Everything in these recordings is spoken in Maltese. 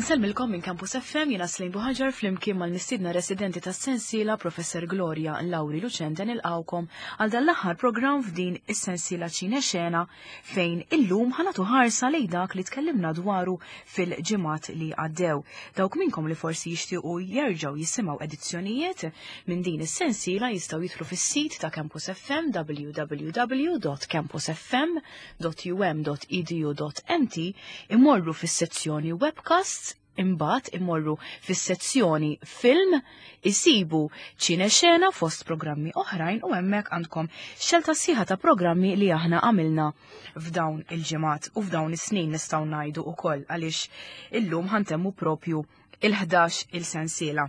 Inselmilkom minn Campus FM jiena Slejn Buħaġar flimkien mal-mistiedna residenti tas-sensiela Professor Gloria Lawri Luċente nilqawkom għal dan l-aħħar programm f'din is-sensiela Ċina fejn illum ħanatu ħarsa lejn dak li tkellimna dwaru fil-ġimgħat li għaddew. Dawk minnkom li forsi jixtiequ jerġgħu jisimgħu edizzjonijiet minn din is-sensiela jistgħu jidħlu fis-sit ta' Campus FM www.campusfm.um.edu.mt imorru fis-sezzjoni webcasts imbagħad immorru fis-sezzjoni film isibu ċina fost programmi oħrajn u hemmhekk għandkom xelta sieħa ta' programmi li aħna għamilna f'dawn il-ġimgħat u f'dawn is-snin nistgħu ngħidu wkoll għaliex illum ħantemmu propju il-11 il-sensiela.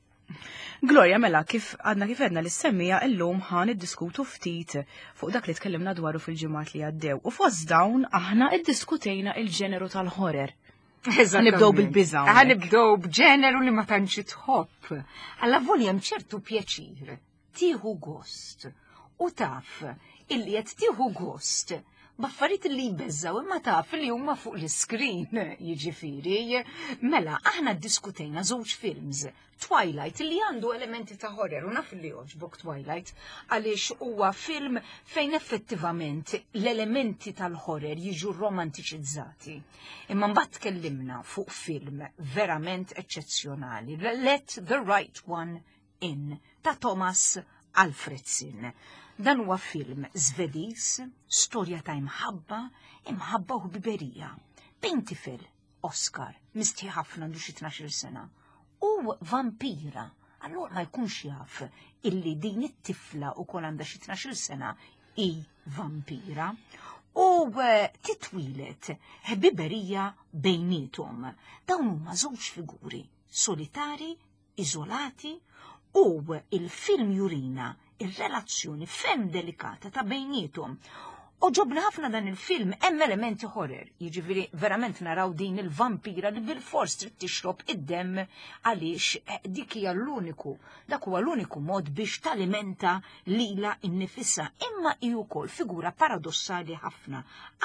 Gloria, mela, kif edna l-semmija illum ħan iddiskutu ftit fuq dak li tkellimna dwaru fil-ġimgħat li għaddew u fost dawn aħna iddiskutejna il-ġeneru tal-horror. Nibdow bil-biża. Nibdow b'ġeneru li ma tantx tħobb. Alla volja hemm ċertu pjaċir, tieħu gost. U taf illi qed tieħu gost b'affarijiet li jbeżżaw imma taf li huma fuq l-iskrin, jiġifieri. Mela, aħna ddiskutejna żewġ films. Twilight li għandu elementi ta' horror, u naf li jogħġbok Twilight, għaliex huwa film fejn effettivament l-elementi tal-horror jiġu romantiċizzati. Imma mbagħad tkellimna fuq film verament eċċezzjonali, Let the Right One In, ta' Thomas Alfredson. Dan huwa film Żvediż, storja ta' imħabba u biberija. Bejn tifel, Oscar, misti ħafna għandu xi 12 sena. U vampira, allura ma jkunx jaf illi din it-tifla u kol għandha xi 12 sena i vampira. U titwilet biberija bejnietom. Dawn huma żewġ figuri, solitari, iżolati, u il-film jurina ir-relazzjoni ferm delikata ta' bejnietom. U ġobna ħafna dan il-film hemm elementi horror, jiġifieri verament naraw din il-vampira li bil-fors trid tixrob id-demm għaliex dik hija dak huwa l-uniku mod biex talimenta lila innifisha. Imma hi wkoll figura paradossali ħafna.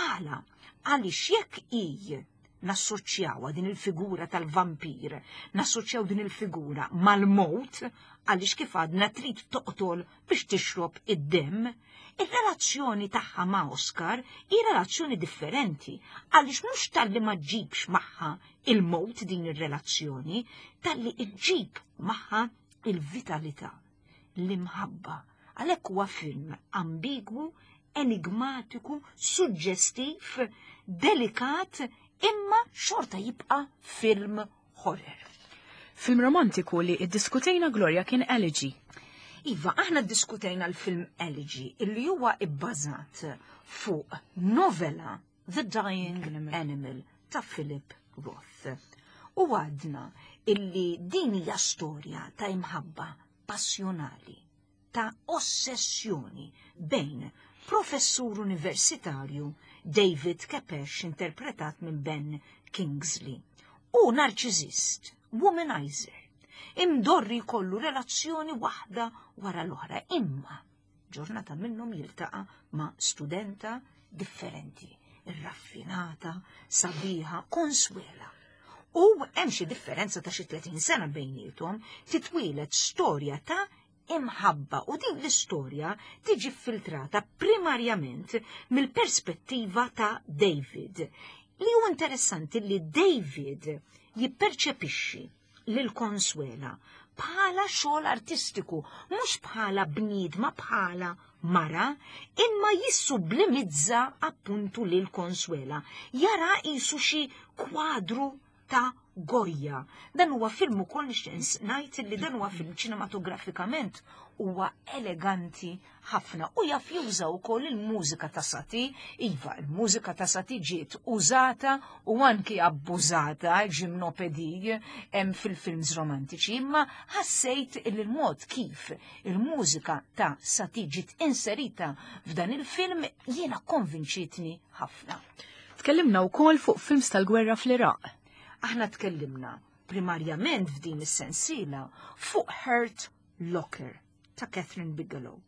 Għaliex jekk hi nassoċjawha din il-figura tal-vampir, nassoċjaw din il-figura mal-mowt, għaliex kif għadna trid toqtol biex tixrob id-demm, ir-relazzjoni tagħha ma' Oscar hi relazzjoni differenti, għaliex mhux talli ma ġġibx magħha il-mowt din ir-relazzjoni, talli ġġib magħha il-vitalità, l-imħabba. Għalhekk huwa film ambigwu, enigmatiku, suġġestiv, delikat, imma xorta jibqa' film horror. Film romantiku li iddiskutejna Gloria kien Elegy. Iva, aħna ddiskutejna l-film Elegy, illi huwa ibbażat fuq novela The Dying Animal ta' Philip Roth. U għadna illi din hija storja ta' imħabba passjonali, ta' ossessjoni bejn professur universitarju David Kepesh interpretat minn Ben Kingsley u narċiżist, womanizer, imdorri kollu relazzjoni waħda wara l-oħra, imma ġurnata minnhom jiltaqa' ma' studenta differenti, irraffinata, sabiħa, Consuela. U hemm xi differenza ta' xi 30 sena bejniethom, titwilet storja ta' imħabba u din l-istorja tiġi filtrata primarjament mill-perspettiva ta' David. Li hu interessanti li David jipperċepixxi lil Consuela bħala xogħol artistiku, mhux bħala bniedma bħala mara, imma jissublimizza appuntu lil Consuela. Jara qisu xi kwadru ta' Goya. Dan huwa film ukoll nixtieq ngħid li dan huwa film ċinematografikament huwa eleganti ħafna u jaf juża wkoll il-mużika ta' Satie. Iva, il-mużika ta' Satie ġiet użata u anki abbużata ġimnopedi hemm fil-films romantiċi, imma ħassejt il-mod kif il-mużika ta' Satie ġiet inserita f'dan il-film jiena konvinċitni ħafna. Tkellimna wkoll fuq films tal-gwerra fl-Iraq. Aħna tkellimna primarjament f'din is-sensiela fuq Hurt Locker ta' Catherine Bigelow.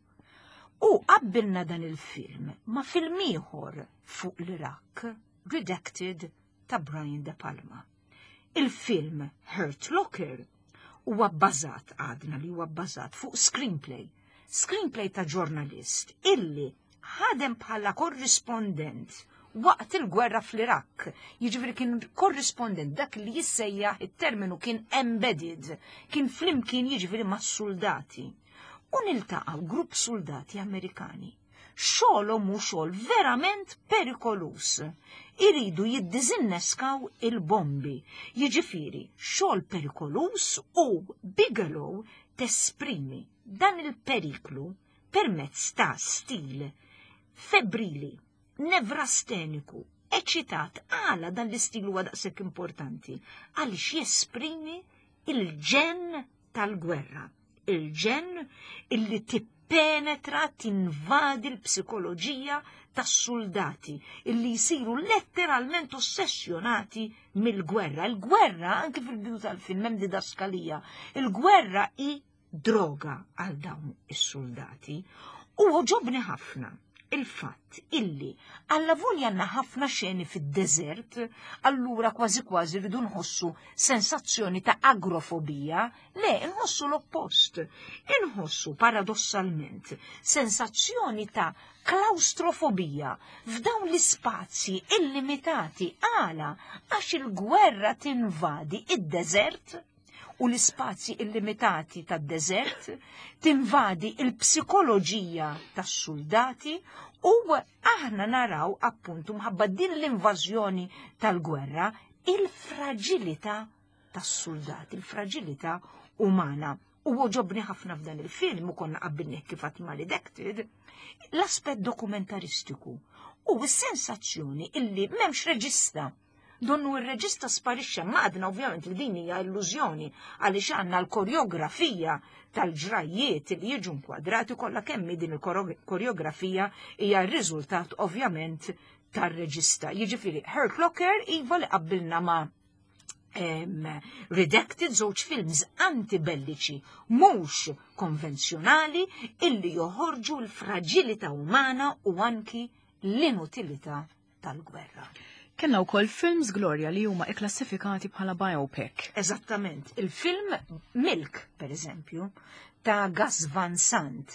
U qabbilna dan il-film ma' film ieħor fuq l-Iraq, Redacted ta' Brian De Palma. Il-film Hurt Locker huwa bbażat għadna li huwa bbażat fuq screenplay ta' ġurnalist illi ħadem bħala korrispondent waqt il-gwerra fl-Irak. Jiġifieri kien korrispondent dak li jissejjaħ it-terminu kien embedded, kien flimkien jiġifieri mas-soldati. U niltaqgħu grupp soldati Amerikani. Xogħolhom hu xogħol verament perikolus. Iridu jiddiżinneskaw il-bombi. Jiġifieri xogħol perikolus u Bigelow tesprimi dan il-periklu permezz ta' stil febbrili, nevrasteniku, eċitat. Għala dan l-istil huwa daqshekk importanti għaliex jesprimi il-ġen tal-gwerra, il-ġen illi tippenetra tinvadi l-psikoloġija tas-soldati illi jsiru letteralment ossessjonati mill-gwerra. Il-gwerra, anke fil-bidu tal-film hemm didaskalija, il-gwerra hi droga għal dawn is-soldati. U ġobni ħafna il-fatt illi alla volja għandna ħafna xeni fid-deżert, allura kważi kważi rridu nħossu sensazzjoni ta' agrofobija, le nħossu l-oppost. Inħossu paradossalment sensazzjoni ta' klaustrofobija f'dawn l-ispazji illimitati għala għax il-gwerra tinvadi id-deżert u l-ispazji illimitati tad-deżert tinvadi il-psikoloġija tas-soldati u aħna naraw appuntu mħabba din l-invażjoni tal-gwerra il-fragilità tas-soldati, il-fragilità umana. U ġobni ħafna f'dan il-film u konna qabbilni kif maledicted l-aspett dokumentaristiku u s-sensazzjoni illi m'hemmx reġista. Donnu il-reġista sparixxa madna ovvjament li din hija illużjoni għaliex għandna l-koreografija tal-ġrajiet li jiġu nkwadrati kollha kemm din il-koreografija hija r-riżultat ovvjament tar-reġista. Jiġifieri Hurt Locker iva li qabbilna ma' Redacted, żewġ films antibelliċi mhux konvenzjonali illi joħorġu l-fragilità umana u anki l-inutilità tal-gwerra. Kenna wkoll films Gloria li huma ikklassifikati bħala biopic. Eżattament. Il-film Milk, per eżempju, ta' Gus Van Sant,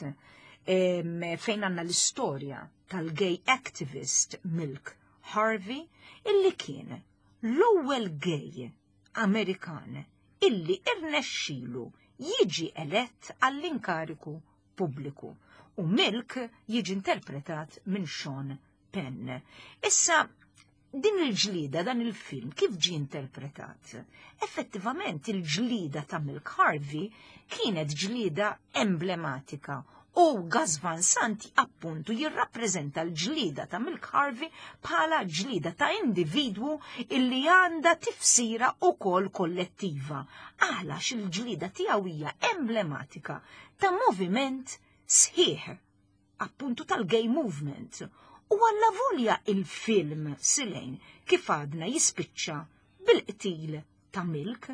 fejn għandna l-istorja tal-gay activist Milk Harvey, illi kien l-ewwel gay Amerikan illi irnexxielu jiġi elett għall-inkariku pubbliku. U Milk jiġi interpretat minn Sean Penn. Issa, din il-ġlida, dan il-film, kif ġi interpretat? Effettivament il-ġlida ta' Milk Harvey kienet ġlida emblematika u Gus Van Sant appuntu jirrappreżenta l-ġlida ta' Milk Harvey bħala ġlida ta' individwu illi għanda tifsira ukoll kollettiva. Għalax il-ġlida tiegħu hija emblematika ta' moviment sħiħ, appuntu tal-gay movement. U għalla volja il-film Silejn kif għadna jispiċċa bil-qtil ta' Milk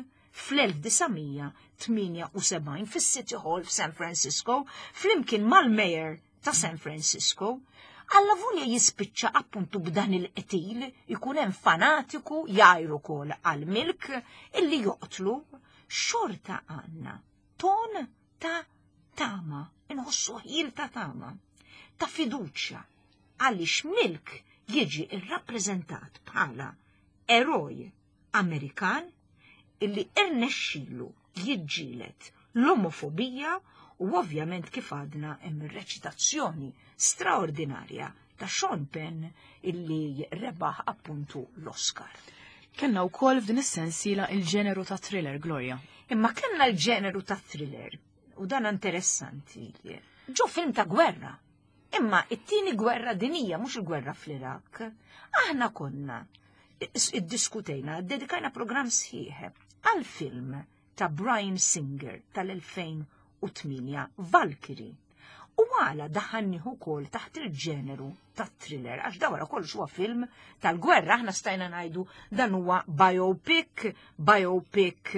fl-1978 fis-City Hall f'San Francisco flimkien mal-Mayor ta' San Francisco. Alla volja jispiċċa appuntu b'dan il-qtil ikun hemm fanatiku jajru kol għal Milk illi joqtlu xorta għandna ton ta' tama, inħossu ħil ta' tama, ta' fiduċja. Għaliex Milk jiġi irrappreżentat bħala eroj Amerikan illi irnexxielu jiġġielet l-omofobija u ovvjament kif għadna hemm ir-reċitazzjoni straordinarja ta' Sean Penn illi rebaħ appuntu l-Oscar. Kenna wkoll f'din is-sensiela il-ġeneru ta' thriller, Gloria. Imma kenna l-ġeneru ta' thriller u dan interessanti. Ġo film ta' gwerra. Imma it-tieni gwerra dinija, mhux il-gwerra fl-Irak, aħna konna iddiskutejna, dedikajna programm sħiħ għal-film ta' Bryan Singer tal-2008, Valkyrie. U għala daħanni ukoll taħt il-ġeneru ta' thriller, għax dawra kollox huwa film tal-gwerra, aħna stajna ngħidu dan huwa biopic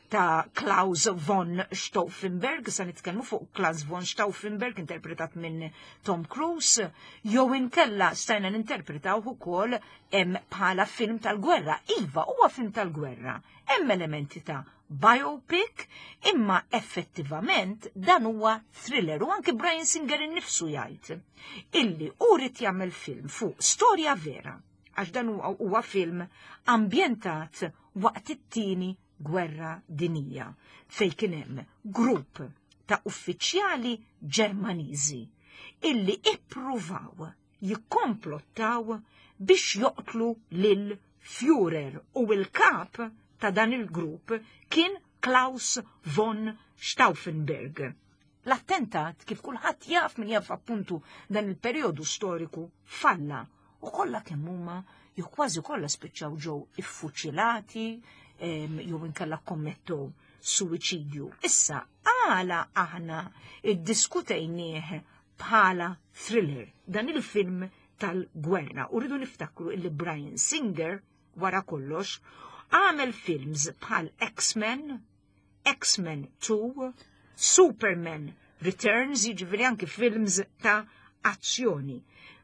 ta' Klaus von Stauffenberg, sa' nitkellmu fuq Klaus von Stauffenberg interpretat minn Tom Cruise, jew inkella stajna ninterpretaw ukoll bħala film tal-gwerra. Iva, huwa film tal-gwerra. Hemm elementi ta' biopic, imma effettivament dan huwa thriller u anke Bryan Singer innifsu jgħid illi urid jagħmel film fuq storja vera, għax dan huwa film ambjentat waqt it-tieni gwerra dinija fejn kien hemm grupp ta' uffiċjali Ġermaniżi illi ippruvaw jikkomplottaw biex joqtlu lil Führer u l-kap ta' dan il-grupp kien Klaus von Stauffenberg. L-attentat, kif kulħadd jaf min jaf appuntu dan il-perjodu storiku, falla u kollha kemm huma jew kważi kollha spiċċaw ġew iffuċilati jew inkella kommettew suwiċidju. Issa għala aħna iddiskutejnieh bħala thriller dan il-film tal-gwerra u rridu niftakru illi Bryan Singer wara kollox għamel films bħal X-Men, X-Men 2, Superman Returns, jiġifieri anke films ta' azzjoni.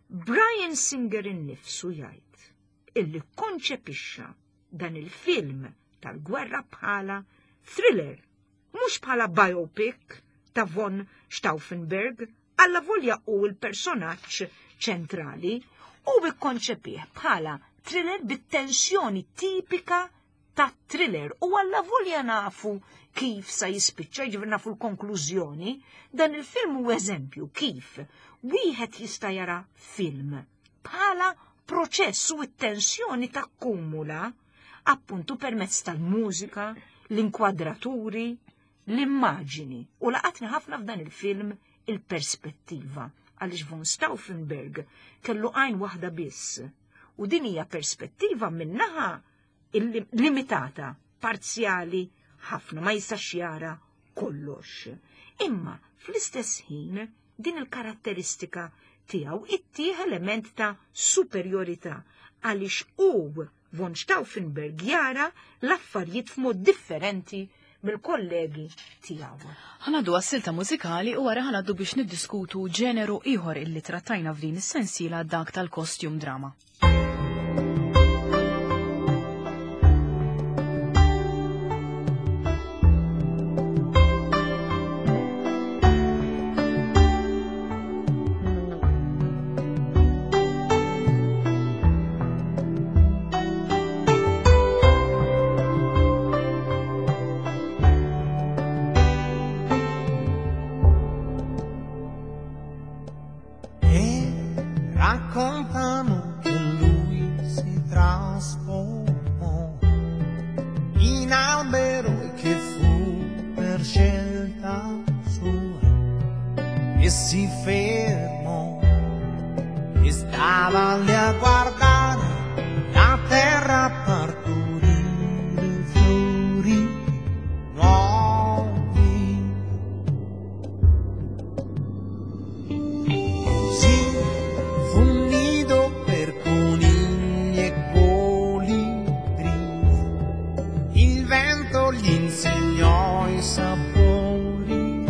Bryan Singer innifsu jgħid illi konċepixxa dan il-film tal-gwerra bħala thriller, mhux bħala biopic ta' von Stauffenberg, alla volja u l-personaġġ ċentrali u ikkonċepih bħala thriller bit-tensjoni tipika ta' thriller u alla volja nafu kif sa jispiċċa, ġifier nafu l-konklużjoni, dan il-film hu eżempju kif wieħed jista' jara film bħala proċess u t-tensjoni takkumula appuntu permezz tal-mużika, l-inkwadraturi, l-immaġini u laqatni ħafna f'dan il-film il-perspettiva għaliex von Stauffenberg kellu għajn waħda biss u din hija perspettiva minnaħa limitata, parzjali ħafna ma jistax jara kollox. Imma fl-istess ħin din il-karatteristika tiegħu ittieħ element ta' superjorità għaliex hu von Stauffenberg jara l-affarijiet f'mod differenti mill-kollegi tiegħu. Ħanaddu għas-silta mużikali u wara ħanaddu biex niddiskutu ġeneru ieħor illi trattajna f'din is-sensiela dak tal-costume drama. Raccontano che lui si trasformò in albero e che fu per scelta sua e si fermò e stava lì a guardare la terra partorire fiori nuovi. Gli insegnò i sapori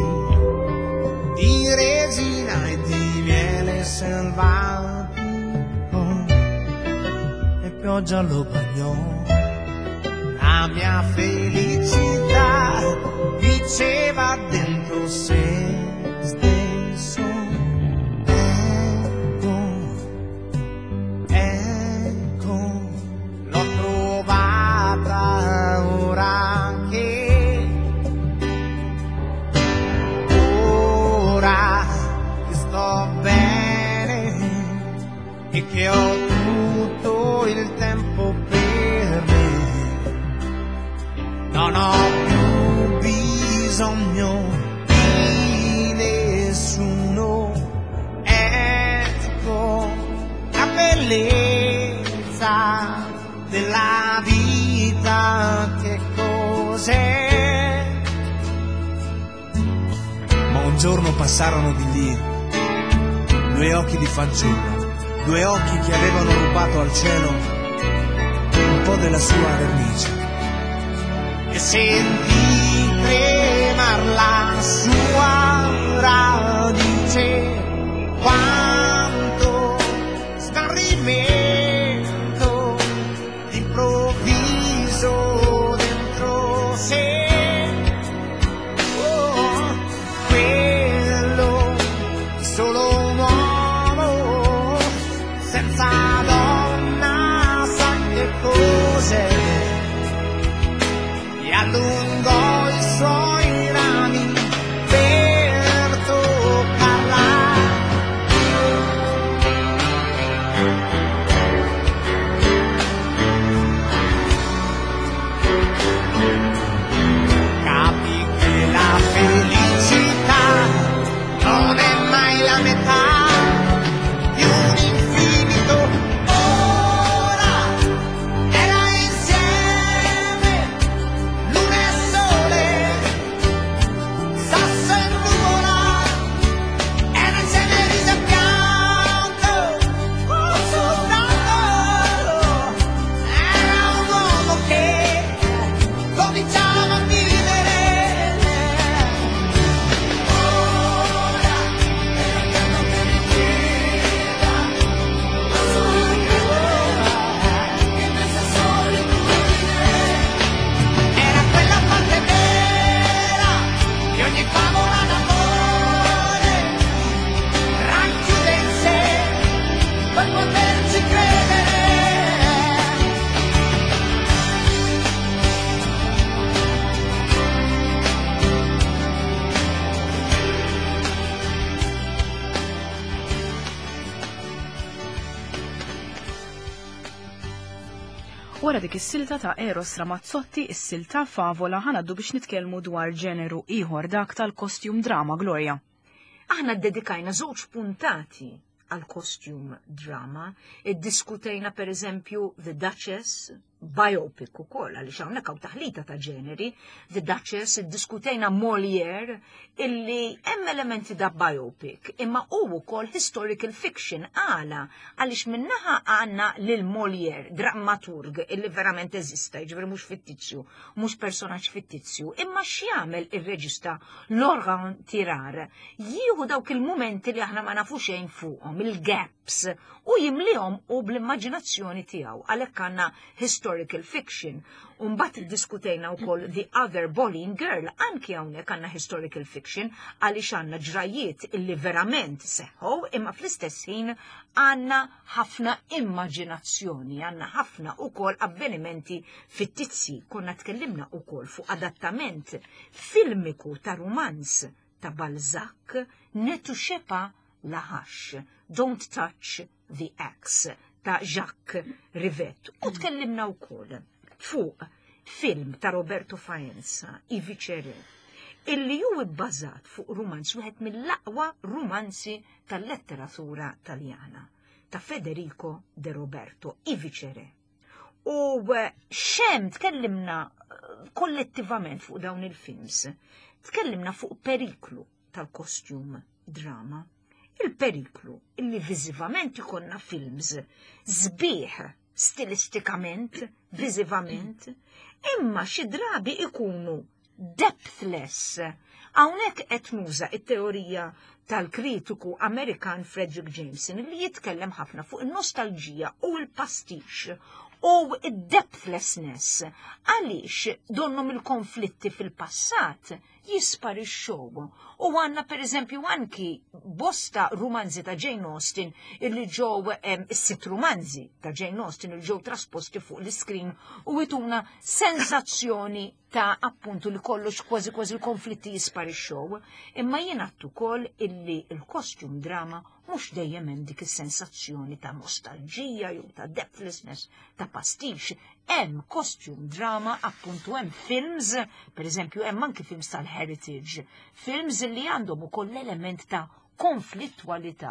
di resina e di miele selvatico e pioggia lo bagnò. La mia felicità diceva dentro sé stesso: ecco, l'ho trovata ora che sto bene e che ho tutto il tempo per me, non ho più bisogno di nessuno. Ecco la bellezza della vita, che cos'è? Ma un giorno passarono di lì due occhi di fanciulla, due occhi che avevano rubato al cielo un po' della sua vernice. e sentì tremar la sua radice. Quanto smarrimento d'improvviso dentro sé. Oh, quello solo un uomo senza donna sa che cos'è, e allungò i suoi rami per toccarla. Capì che la felicità non è mai la metà di un infinito. Ora era insieme luna e sole, sasso e nuvola, era insieme riso e pianto, soltanto era un uomo che cominciava a vivere. Ora era tanto che viveva, ma solo che in questa solitudine era quella parte vera che ogni favola d'amore racchiude in sé per poterci credere. Wara dik is-silta ta' Eros Ramazzotti, is-silta favola ħanaddu biex nitkellmu dwar ġeneru ieħor dak tal-costume drama, Gloria. Aħna dedikajna żewġ puntati għal costume drama, iddiskutejna per eżempju The Duchess, biopic ukoll għaliex hawnhekk hawn taħlita ta' ġeneri, The Duchess, iddiskutejna Molière, illi hemm elementi da' biopic, imma hu wkoll historical fiction għaliex minnaħa għandna lil Molière, drammaturg illi verament eżista, jiġifieri mhux fittizju, mhux personaġġ fittizju, imma x'jagħmel ir-reġista Laurent Tirard, jieħu dawk il-mumenti li aħna ma nafu xejn fuqhom, il-gaps, u jimlihom u bl-immaġinazzjoni tiegħu, għalhekk għandna historical fiction. Mbagħad iddiskutejna wkoll The Other Boleyn Girl, anki hawnhekk għandna historical fiction għaliex għandna ġrajiet illi verament seħħu, imma fl-istess ħin għandna ħafna immaġinazzjoni, għandna ħafna wkoll avvenimenti fittizji. Konna tkellimna wkoll fuq adattament filmiku ta' rumanz ta' Balzac, Ne touchez pas la hache, Don't touch the axe ta' Jacques Rivette. U tkellimna wkoll fuq film ta' Roberto Faenza, I Viceré, illi hu bbażat fuq rumanz wieħed mill-aqwa rumanzi tal-letteratura Taljana ta' Federico De Roberto, I Viceré. U xem tkellimna kollettivament fuq dawn il-films, tkellimna fuq periklu tal-costume drama. Il-periklu illi viżivament ikonna films sbieħ stilistikament, viżivament, imma xi drabi ikunu depthless. Hawnhekk qed nuża it-teorija tal-kritiku Amerikan Frederick Jameson li jitkellem ħafna fuq in-nostalġija u l-pastix u id-depthlessness għaliex donnom il-konflitti fil-passat jisparixxew. U għanna per eżempju anki bosta rumanzi ta' Jane Austen illi ġew is-sitt rumanzi ta' Jane Austen illi ġew trasposti fuq l-iskrin u jituna sensazzjoni ta' appuntu li kollox kważi l-konflitti jisparixxew, imma jien għattu ukoll illi il-costume drama mhux dejjem hemm dik is-sensazzjoni ta' nostalġija jew ta' depthlessness, ta' pastix. Hemm costume drama, appuntu hemm films, per eżempju hemm anki films tal-heritage, films li għandhom ukoll element ta' konflittwalità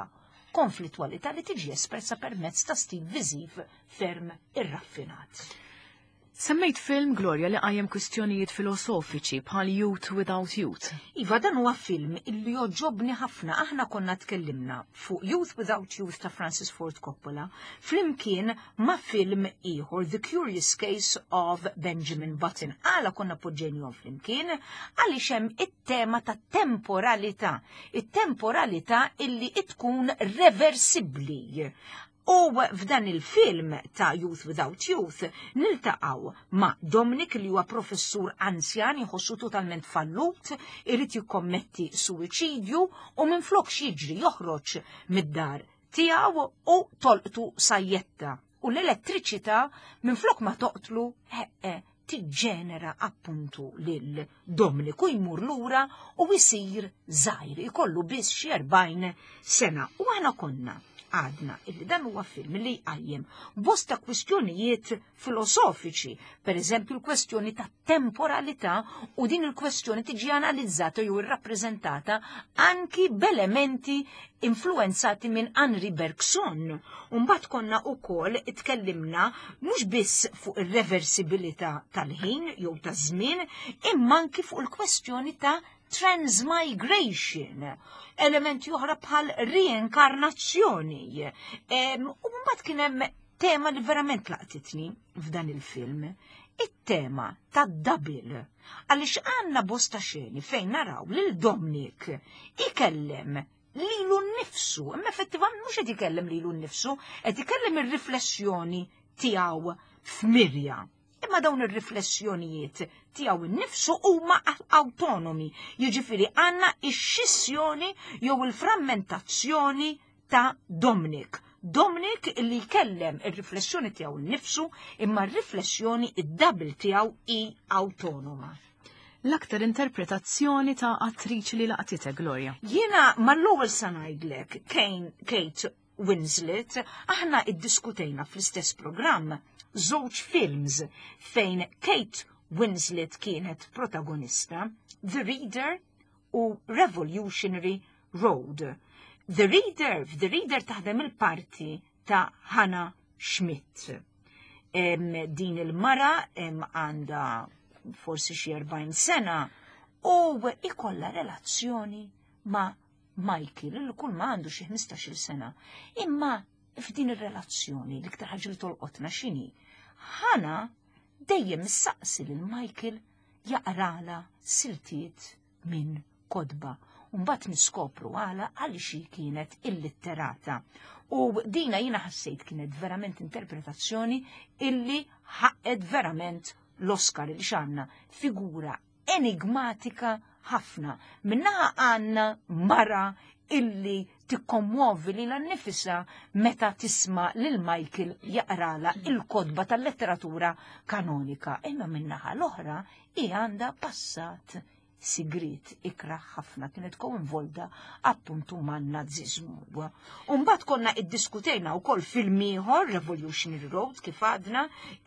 li tiġi espressa permezz ta' stil viżiv ferm irraffinat. Semmejt film, Gloria, li qajjem kwistjonijiet filosofiċi bħal Youth Without Youth. Iva, dan huwa film illi joġobni ħafna. Aħna konna tkellimna fuq Youth Without Youth ta' Francis Ford Coppola, flimkien ma' film ieħor The Curious Case of Benjamin Button. Għala konna poġġenjom flimkien għaliex hemm it-tema ta' temporalità. It-temporalità illi tkun reversibbli. U f'dan il-film ta' Youth Without Youth niltaqgħu ma' Dominic li huwa professur anzjan jħossu totalment fallut, irid jikkommetti suwiċidju u minflok jiġri joħroġ mid-dar tiegħu u tolqtu sajjetta. U l-elettriċità minflok ma toqtlu tiġġenera appuntu lil Dominic u jmur lura u jsir żgħir, ikollu biss xi 40 sena. U aħna konna għadna illi dan huwa film li jqajjem bosta kwistjonijiet filosofiċi, per eżempju l-kwestjoni ta' temporalità, u din il-kwestjoni tiġi analizzata jew irrappreżentata anki b'elementi influenzati minn Henri Bergson. Mbagħad konna wkoll itkellimna mhux biss fuq ir-reversibilità tal-ħin jew taż-żmien, imma anki fuq il-kwestjoni ta' transmigration, elementi oħra bħal reinkarnazzjoni. U mbagħad kien hemm tema li verament laqtitni f'dan il-film, it-tema tad-double. Għaliex għandna bosta xeni fejn naraw lil Dominic ikellem lilu nnifsu, imma effettivament mhux qed ikellem lilu nnifsu, qed ikellem ir-riflessjoni tiegħu f'mirja. Imma dawn ir-riflessjonijiet tiegħu nnifsu huma autonomi, jiġifieri għandna x-xissjoni jew il-frammentazzjoni ta' Dominic. Dominic li jkellem ir-riflessjoni tiegħu nnifsu, imma r-riflessjoni id-double tiegħu hi autonoma. L-aktar interpretazzjoni ta' attriċi li laqtitek, Gloria. Jiena mal-ewwel sa ngħidlek Kate Winslet, aħna iddiskutejna fl-istess programm żewġ films fejn Kate Winslet kienet protagonista, The Reader u Revolutionary Road. The Reader taħdem il-parti ta' Hannah Schmidt. Din il-mara għandha forsi xi 40 sena u ikolla relazzjoni ma' Michael, il kull ma għandu xi 15-il sena. Imma f'din ir-relazzjoni li ktar ħaġa li tolqotna x'inhi, Hannah dejjem issaqsi lil Michael jaqrala siltiet minn kodba. U mbagħad niskopru għaliex kienet illitterata. U dina jiena ħassejt kienet verament interpretazzjoni illi ħaqed verament l-Oscar li xanna figura enigmatika ħafna. Minnaħa għanna mara illi tikkommuovi li l-nifisa meta tisma lil Michael jaqrala il-kodba tal-letteratura kanonika. Imma minnaħa l-oħra hi għandha passat sigrit ikra ħafna, kienet koinvolta appuntu man nazizmu. Mbagħad konna iddiskutejna wkoll film ieħor Revolutionary Road kif għadna,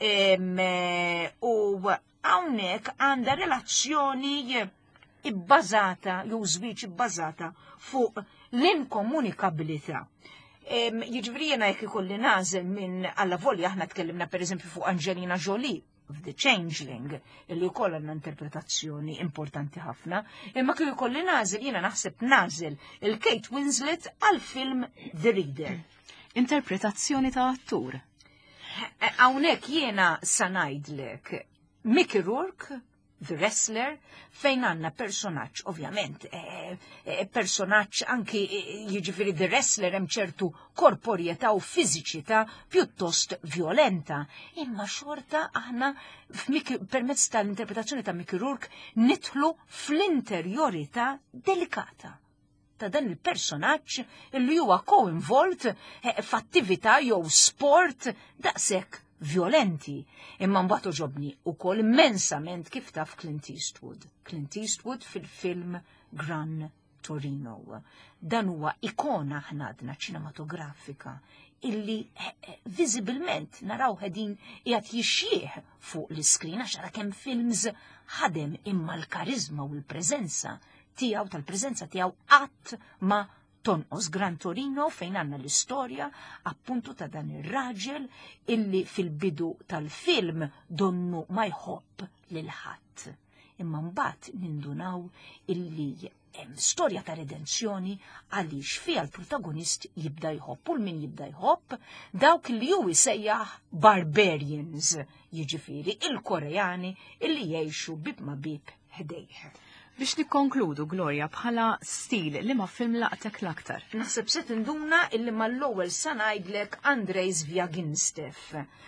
u hawnhekk għandha relazzjoni ibbażata jew żwieġ ibbażata fuq l-inkomunikabilità. Jiġifieri jiena jekk ikolli nażel minn alla volja aħna tkellimna pereżempju fuq Angelina Jolie The Changeling, illi wkoll għandna interpretazzjoni importanti ħafna, imma kif ikolli nażel jiena naħseb nażel il-Kate Winslet għal-film The Reader. Interpretazzjoni ta' attur. Hawnhekk jiena sa ngħidlek Mickey Rourke, The Wrestler, fejn għanna personaġġ, ovvjament, personaġġ anki jiġifieri The Wrestler hemm ċertu korporjetà u fiżiċità pjuttost violenta. Imma xorta aħna permezz tal-interpretazzjoni ta' Mickey Rourke nidħlu fl-interjorità delikata ta' dan il-personaġġ illi huwa co-involt f'attività jew sport daqshekk violenti. Imma mbagħad ġobni wkoll immensament kif taf Clint Eastwood. Clint Eastwood fil-film Gran Torino. Dan huwa ikona ħnadna ċinematografika illi viżibilment naraw ħedin qiegħed jixjieħ fuq l-iskrin għax ara kemm films ħadem, imma l-karizma u l-preżenza tiegħu tal-preżenza tiegħu qatt ma tonqos Gran Torino fejn għandna l-istorja appuntu ta' dan ir-raġel illi fil-bidu tal-film donnu ma jħobb lil ħadd. Imma mbagħad nindunaw illi hemm storja ta' redenzjoni għaliex fiha l-protagonist jibda jħobb u min jibda jħobb dawk li hu jsejjaħ barbarians, jiġifieri il-Koreani illi jgħixu bib ma bib ħdejh. Biex nikkonkludu, Gloria, bħala stil li ma film laqtek l-aktar. Naħseb se tinduna illi mal-ewwel sa ngħidlek Andrej Zviagintsev.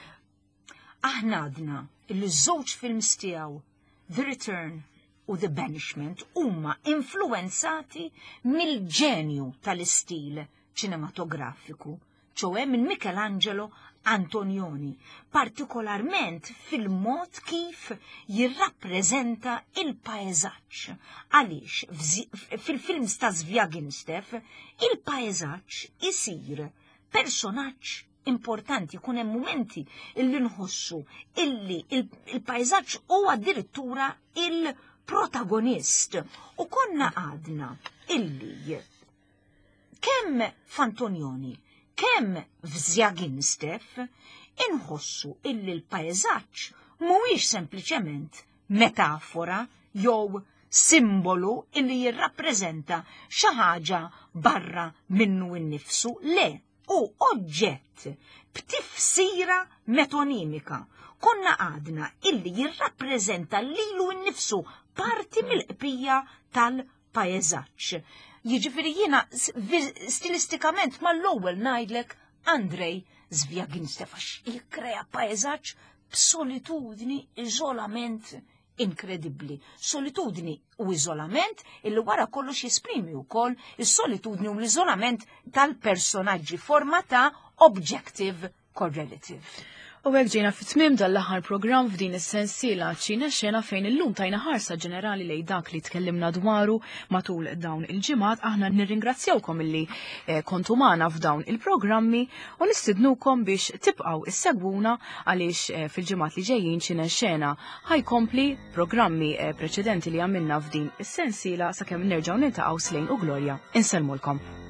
Aħna għadna illi żewġ films tiegħu The Return u The Banishment huma influenzati mill-ġenju tal-istil ċinematografiku, ċoe minn Michelangelo Antonioni, partikolarment fil-mod kif jirrappreżenta il-paesaġġ. Għaliex fil-films ta' Zviagintsev il-paesaġġ isir personaġġ importanti, kun hemm momenti illi nħossu illi il-paesaġġ huwa addirittura il-protagonist. U konna għadna illi kemm f'Antonioni, kemm f'Zviagintsev inħossu illi l-paesaġġ mhuwiex sempliċement metafora jew simbolu illi jirrappreżenta xi ħaġa barra minnu innifsu, le, u oġġett b'tifsira metonimika. Konna għadna illi jirrappreżenta lilu nnifsu parti mill-qbija tal-paesaġġ. Jiġifieri jiena stilistikament mal-ewwel ngħidlek Andrej Zviagintsev għax jikkrea paesaġġ b'solitudni, iżolament inkredibbli. Solitudni u iżolament illi wara kollox jesprimi wkoll is-solitudni u l-iżolament tal-personaġġi forma ta' objective correlative. U hekk ġejna fit-tmiem dal-aħħar programm f'din is-sensiela ċina xena fejn illum tajna ħarsa ġenerali lejn dak li tkellimna dwaru matul dawn il-ġimgħat. Aħna nirringrazzjawkom illi kontu magħna f'dawn il-programmi u nistidnukom biex tibqgħu issegwuna għaliex fil-ġimgħat li ġejjin ċina xena ħajkompli programmi preċedenti li għamilna f'din is-sensiela sakemm nerġgħu niltaqgħu Slejn u Gloria. Insellmulkom.